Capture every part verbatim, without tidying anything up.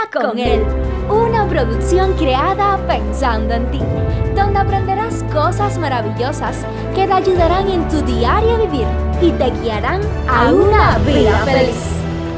con él. Una producción creada pensando en ti, donde aprenderás cosas maravillosas que te ayudarán en tu diario vivir y te guiarán a una vida feliz.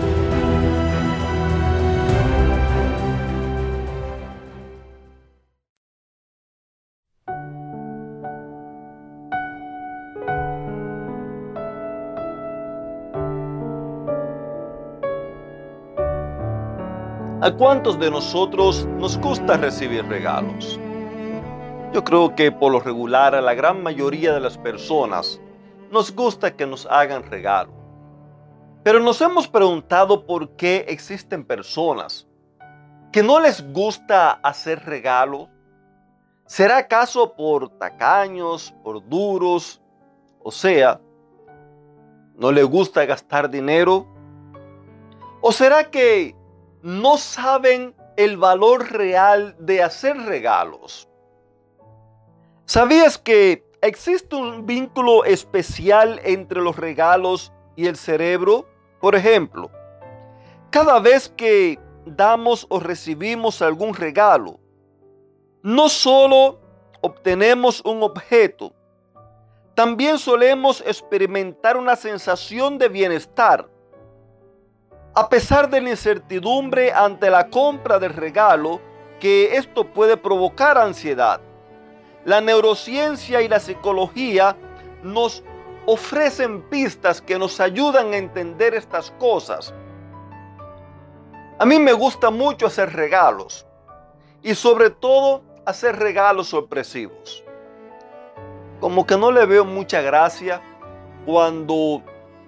¿A cuántos de nosotros nos gusta recibir regalos? Yo creo que por lo regular a la gran mayoría de las personas nos gusta que nos hagan regalo. Pero nos hemos preguntado por qué existen personas que no les gusta hacer regalos. ¿Será acaso por tacaños, por duros? O sea, ¿no les gusta gastar dinero? ¿O será que no saben el valor real de hacer regalos? ¿Sabías que existe un vínculo especial entre los regalos y el cerebro? Por ejemplo, cada vez que damos o recibimos algún regalo, no solo obtenemos un objeto, también solemos experimentar una sensación de bienestar. A pesar de la incertidumbre ante la compra del regalo, que esto puede provocar ansiedad, la neurociencia y la psicología nos ofrecen pistas que nos ayudan a entender estas cosas. A mí me gusta mucho hacer regalos y sobre todo hacer regalos sorpresivos. Como que no le veo mucha gracia cuando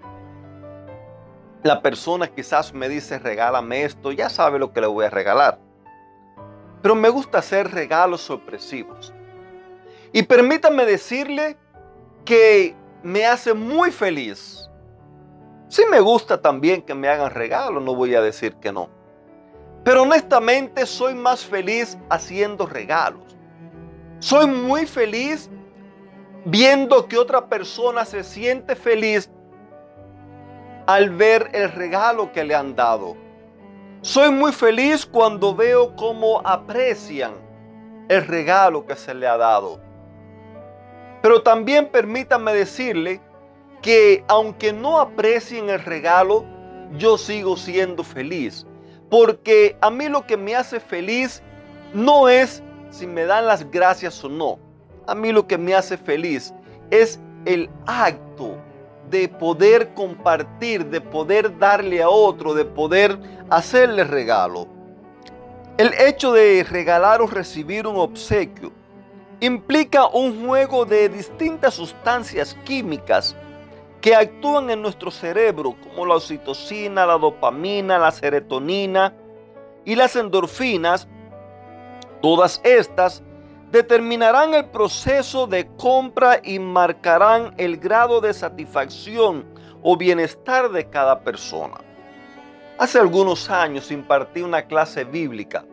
la persona quizás me dice regálame esto, ya sabe lo que le voy a regalar. Pero me gusta hacer regalos sorpresivos. Y permítame decirle que me hace muy feliz. Sí me gusta también que me hagan regalos, no voy a decir que no. Pero honestamente soy más feliz haciendo regalos. Soy muy feliz viendo que otra persona se siente feliz al ver el regalo que le han dado. Soy muy feliz cuando veo cómo aprecian el regalo que se le ha dado. Pero también permítame decirle que aunque no aprecien el regalo, yo sigo siendo feliz. Porque a mí lo que me hace feliz no es si me dan las gracias o no. A mí lo que me hace feliz es el acto de poder compartir, de poder darle a otro, de poder hacerle regalo. El hecho de regalar o recibir un obsequio implica un juego de distintas sustancias químicas que actúan en nuestro cerebro, como la oxitocina, la dopamina, la serotonina y las endorfinas. Todas estas determinarán el proceso de compra y marcarán el grado de satisfacción o bienestar de cada persona. Hace algunos años impartí una clase bíblica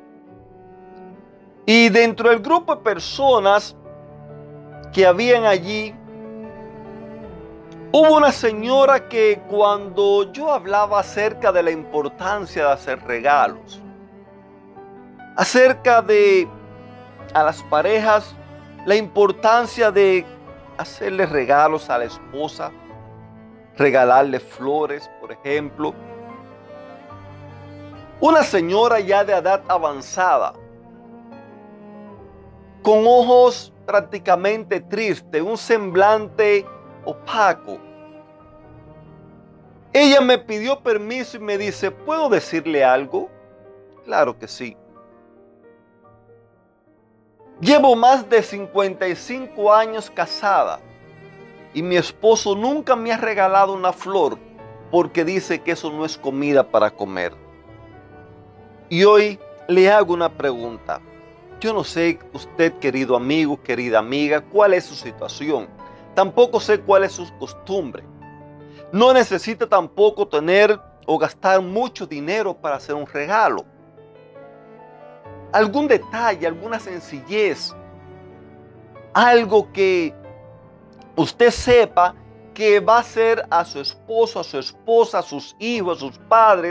y dentro del grupo de personas que habían allí, hubo una señora que cuando yo hablaba acerca de la importancia de hacer regalos, acerca de a las parejas, la importancia de hacerle regalos a la esposa, regalarle flores, por ejemplo. Una señora ya de edad avanzada, con ojos prácticamente tristes, un semblante opaco. Ella me pidió permiso y me dice, ¿puedo decirle algo? Claro que sí. Llevo más de cincuenta y cinco años casada y mi esposo nunca me ha regalado una flor porque dice que eso no es comida para comer. Y hoy le hago una pregunta. Yo no sé usted, querido amigo, querida amiga, cuál es su situación. Tampoco sé cuál es su costumbre. No necesita tampoco tener o gastar mucho dinero para hacer un regalo. Algún detalle, alguna sencillez, algo que usted sepa que va a hacer a su esposo, a su esposa, a sus hijos, a sus padres,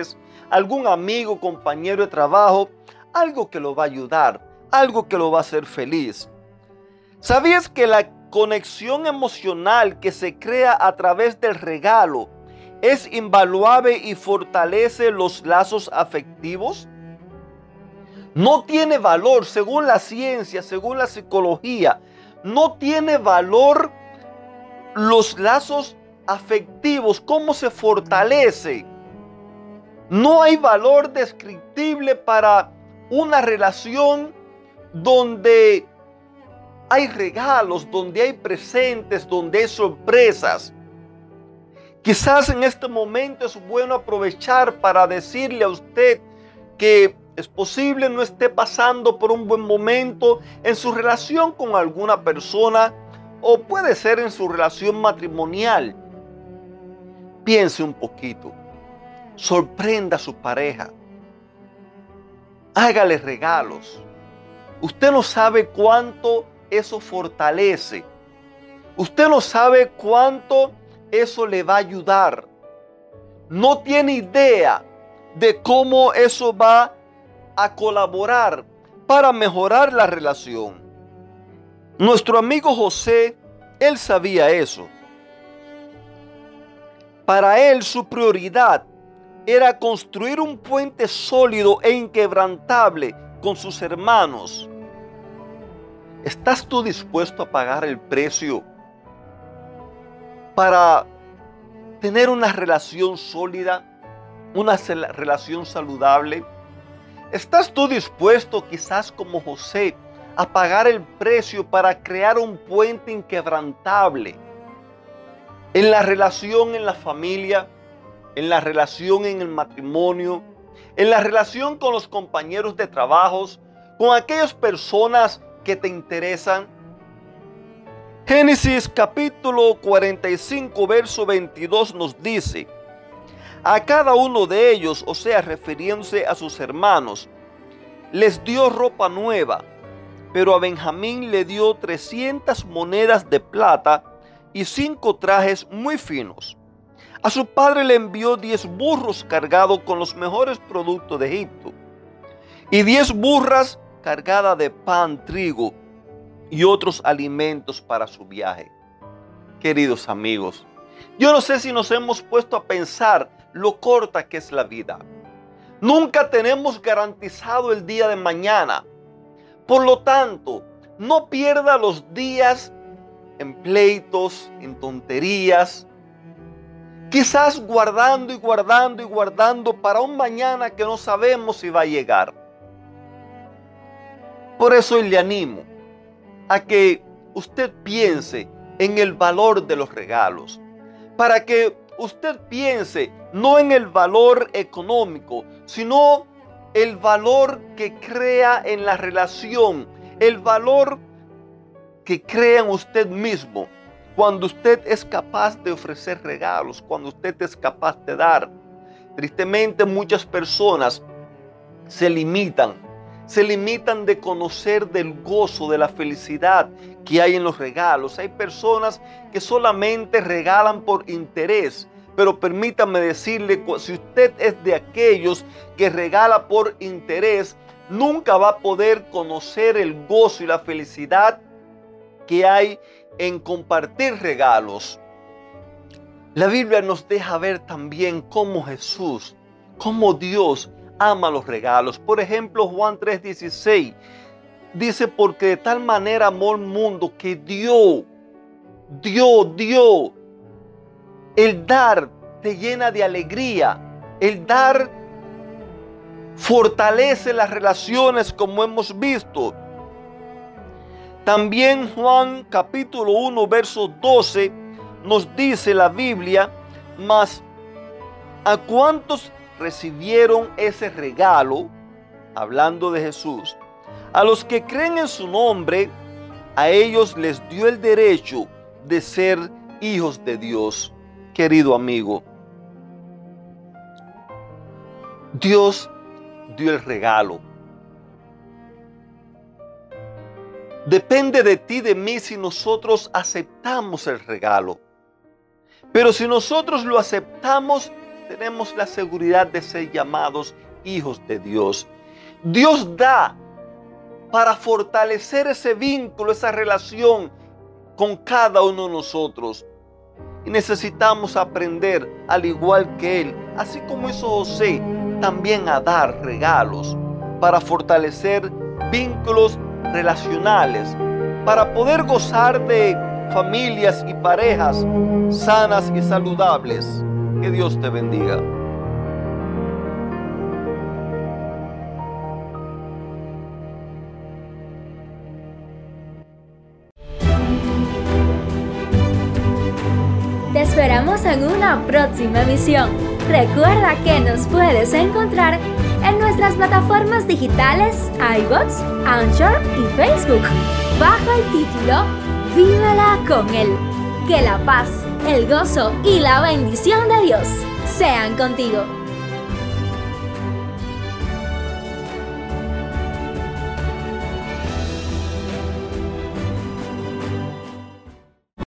algún amigo, compañero de trabajo, algo que lo va a ayudar, algo que lo va a hacer feliz. ¿Sabías que la conexión emocional que se crea a través del regalo es invaluable y fortalece los lazos afectivos? No tiene valor, según la ciencia, según la psicología, no tiene valor los lazos afectivos, cómo se fortalece. No hay valor descriptible para una relación donde hay regalos, donde hay presentes, donde hay sorpresas. Quizás en este momento es bueno aprovechar para decirle a usted que es posible no esté pasando por un buen momento en su relación con alguna persona o puede ser en su relación matrimonial. Piense un poquito, sorprenda a su pareja, hágale regalos. Usted no sabe cuánto eso fortalece. Usted no sabe cuánto eso le va a ayudar. No tiene idea de cómo eso va a colaborar para mejorar la relación. Nuestro amigo José, él sabía eso. Para él su prioridad era construir un puente sólido e inquebrantable con sus hermanos. ¿Estás tú dispuesto a pagar el precio para tener una relación sólida, una relación saludable? ¿Estás tú dispuesto, quizás como José, a pagar el precio para crear un puente inquebrantable en la relación en la familia, en la relación en el matrimonio, en la relación con los compañeros de trabajos, con aquellas personas que te interesan? Génesis capítulo cuarenta y cinco, verso veintidós nos dice: a cada uno de ellos, o sea, refiriéndose a sus hermanos, les dio ropa nueva, pero a Benjamín le dio trescientas monedas de plata y cinco trajes muy finos. A su padre le envió diez burros cargados con los mejores productos de Egipto y diez burras cargadas de pan, trigo y otros alimentos para su viaje. Queridos amigos, yo no sé si nos hemos puesto a pensar lo corta que es la vida. Nunca tenemos garantizado el día de mañana. Por lo tanto, no pierda los días en pleitos, en tonterías, quizás guardando y guardando y guardando para un mañana que no sabemos si va a llegar. Por eso hoy le animo a que usted piense en el valor de los regalos, para que usted piense no en el valor económico, sino el valor que crea en la relación, el valor que crea en usted mismo, cuando usted es capaz de ofrecer regalos, cuando usted es capaz de dar. Tristemente, muchas personas se limitan, se limitan de conocer del gozo, de la felicidad que hay en los regalos. Hay personas que solamente regalan por interés. Pero permítame decirle, si usted es de aquellos que regala por interés, nunca va a poder conocer el gozo y la felicidad que hay en compartir regalos. La Biblia nos deja ver también cómo Jesús, cómo Dios ama los regalos. Por ejemplo, Juan tres dieciséis dice: porque de tal manera amó el mundo que dio, dio, dio. El dar te llena de alegría. El dar fortalece las relaciones, como hemos visto. También Juan capítulo uno, verso doce nos dice la Biblia: mas ¿a cuántos recibieron ese regalo? Hablando de Jesús. A los que creen en su nombre, a ellos les dio el derecho de ser hijos de Dios. Querido amigo, Dios dio el regalo. Depende de ti, de mí, si nosotros aceptamos el regalo. Pero si nosotros lo aceptamos, tenemos la seguridad de ser llamados hijos de Dios. Dios da para fortalecer ese vínculo, esa relación con cada uno de nosotros. Y necesitamos aprender, al igual que Él, así como hizo José, también a dar regalos para fortalecer vínculos relacionales, para poder gozar de familias y parejas sanas y saludables. Que Dios te bendiga. Te esperamos en una próxima emisión. Recuerda que nos puedes encontrar en nuestras plataformas digitales iVoox, Anchor y Facebook, bajo el título Vívela con Él. Que la paz, el gozo y la bendición de Dios sean contigo.